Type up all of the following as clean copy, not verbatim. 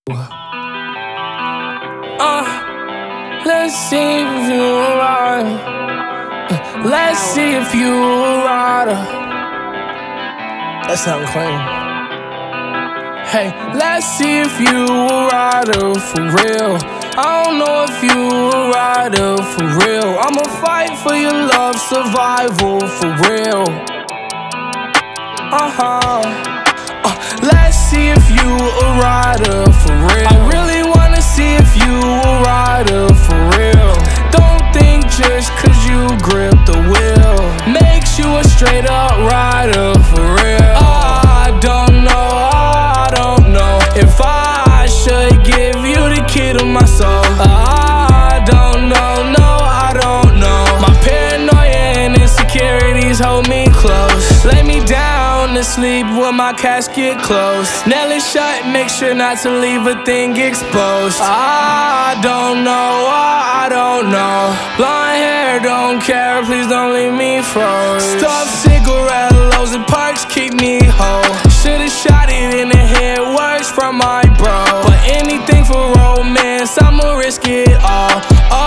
Let's see if you a rider. Let's see if you a rider. That sound clean. Hey, let's see if you a rider for real. I don't know if you a rider for real. I'ma fight for your love, survival for real. Let's see if you a rider for real. I really wanna see if you a rider for real. Don't think just cause you grip the wheel makes you a straight up rider for real. I don't know if I should give you the key to my soul. I don't know. My paranoia and insecurities hold me close. Lay me down to sleep with my casket closed. Nail it shut, make sure not to leave a thing exposed. I don't know. Blonde hair, don't care, please don't leave me froze. Stuffed cigarette lows and perks keep me whole. Should've shot it in the head, words from my bro. But anything for romance, I'ma risk it all.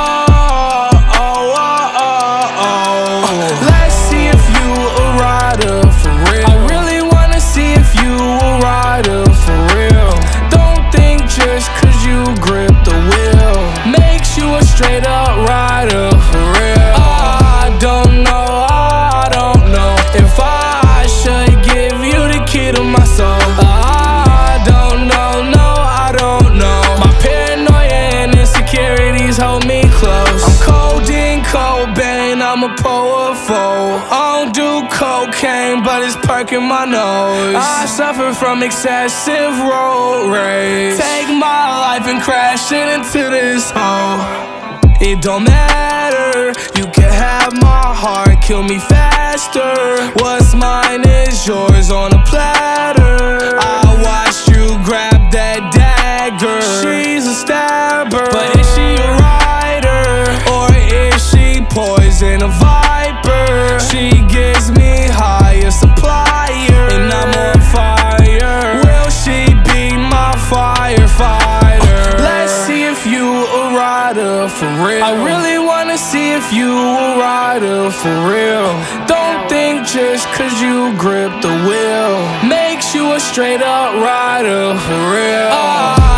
Let's see if you a rider for real. I really wanna see if you a rider for real. Don't think just cause you grip the wheel makes you a straight up rider for real. I don't know if I should give you the key to my soul. I don't know. My paranoia and insecurities hold me close. I'm codeine, Cobain, I'm a powerful. I don't do cocaine, but it's perking my nose. I suffer from excessive road rage. Take my life and crash it into this hole. It don't matter, you can have my heart, kill me faster. What's mine is yours on a platter. I watched you grab that dagger. She's a stabber, but is she a rider? Or is she poison, a viper? She gives me high, a supplier, and I'm on fire. Will she be my firefighter? Let's see if you a rider for real. I really wanna see if you a rider for real. Don't think just cause you grip the wheel makes you a straight up rider for real.